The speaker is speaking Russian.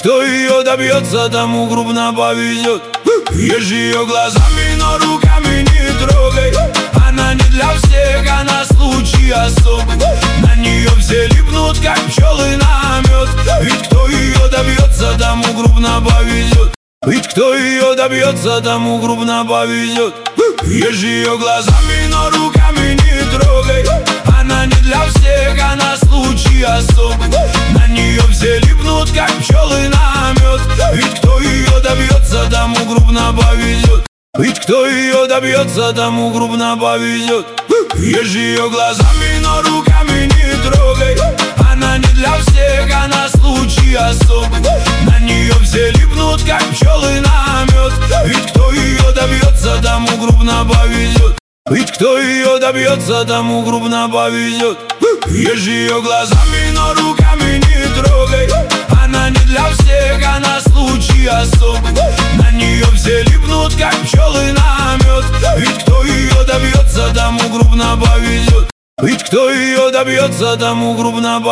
кто ее добьется, тому грубно повезет. Ешь ее глазами, но руками не трогай. Она не для всех, она случай особый. На нее все липнут, как пчелы на мед. Ведь кто ее добьется, тому грубно повезет. Ведь кто ее добьется, тому грубно повезет. Ешь ее глазами, но руками не трогай. Она не для всех, она случай особый. На нее все липнут, как пчелы на мед. Ведь кто ее добьется, тому грубно повезет. Ведь кто ее добьется, тому грубно повезет. Ешь ее глазами, но руками не трогай. Она не для всех, она случай особый. На нее все липнут, как пчелы на мед. Ведь кто ее добьется, тому грубно повезет. Ведь кто ее добьется, тому грубно повезет. Ешь ее глазами, но руками не трогай. Она не для всех, она случай особый. На нее все липнут, как пчелы на мед. Ведь кто ее добьется, тому грубно повезет. Ведь кто ее добьется, тому грубно повезет.